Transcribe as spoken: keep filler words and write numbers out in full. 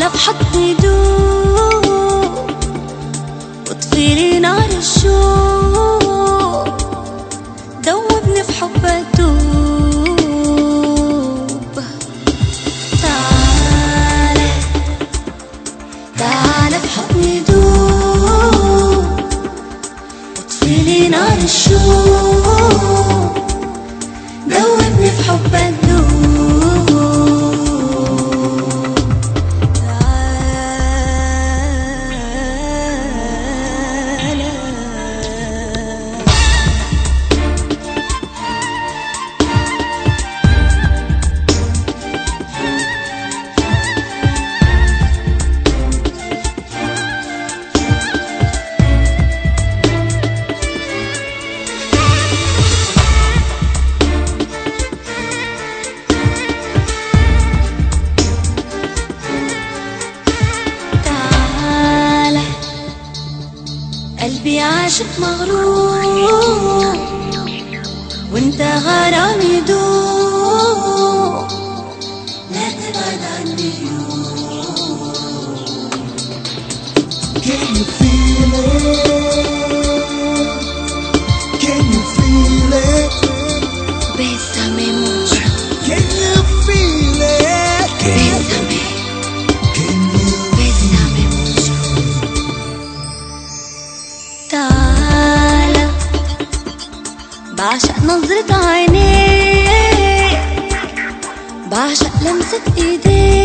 تعال بحضني دوب واطفيلي نار الشوق، دوبني في حبك دوب. تعال تعال بحضني دوب واطفيلي نار الشوق، دوبني في حبك دوب. قلبي عاشق مغرور وانت غرامي دوب، لا تبعد عني يوم. Can you feel it? Can you feel it? Bésame mucho. Can you feel it? Bésame. Can you? Bésame mucho. تعالى بعشق نظرة عينيك، بعشق لمسة ايديك.